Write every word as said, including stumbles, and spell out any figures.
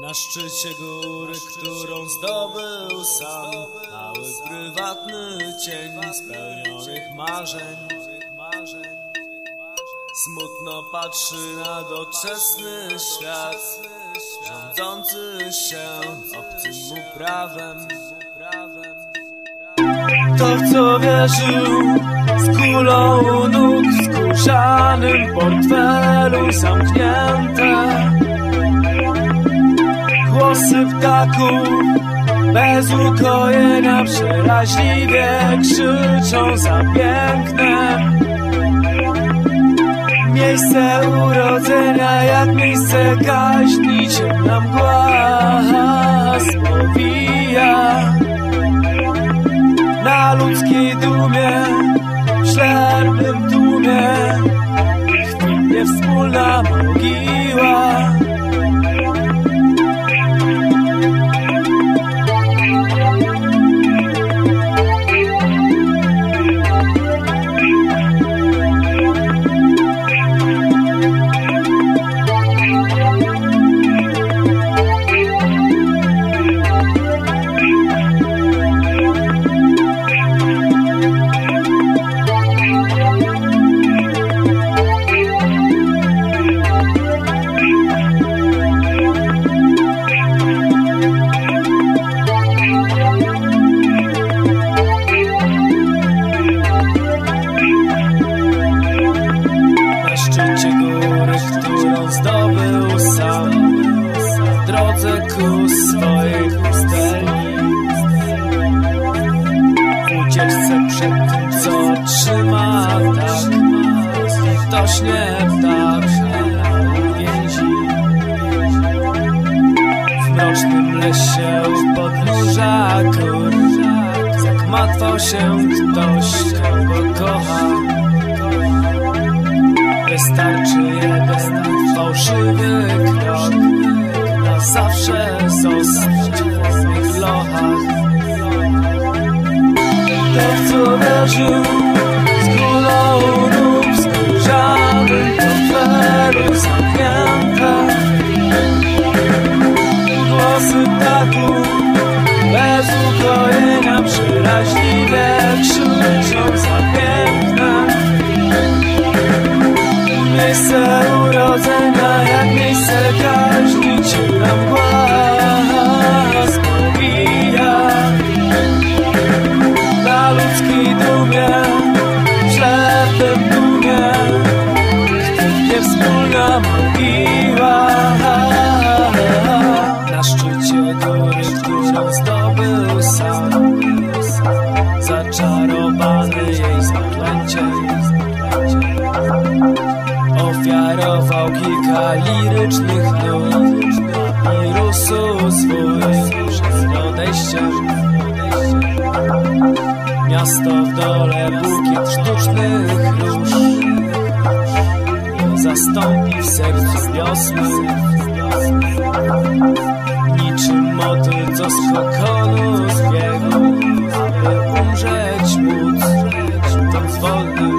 Na szczycie góry, którą zdobył sam, mały prywatny cień spełnionych marzeń. Smutno patrzy na doczesny świat, rządzący się obcym mu prawem. To, w co wierzył, z kulą u nóg, w skórzanym portfelu zamknięte głosy ptaków bez ukojenia przeraźliwie krzyczą za pięknem. Miejsce urodzenia jak miejsce kaźni, ciemna mgła spowija na ludzkiej dumie, w ślepym tłumie chwilnie wspólna mogiła. Zdobył sam w drodze ku swojej pustelni, w ucieczce przed tym, co trzyma tak litośnie ptak więzi. W mrocznym lesie u podnóża gór zakmatwał się ktoś, kogo kocha. Wystarczy jeden fałszywy krok, na zawsze zostać w swych lochach. To, w co wierzył, z kulą u nóg, w skórzanym portfelu zamknięte głosy ptaków bez ukojenia przeraźliwie krzyczą za pięknem. Miejsce urodzenia jak miejsce kaźni, ciemna mgła spowija na ludzkiej dumie, w ślepym tłumie chwilnie wspólna mogiła. Na szczycie góry, którą zdobył sam, zaczarowany jej zaklęciem, ofiarował kilka lirycznych nut i rósł swój przed odejściem. Miasto w dole bukiet sztucznych róż zastąpi w sercu wiosny, niczym motyl, co z kokonu zbiegł, aby umrzeć móc, ten wolny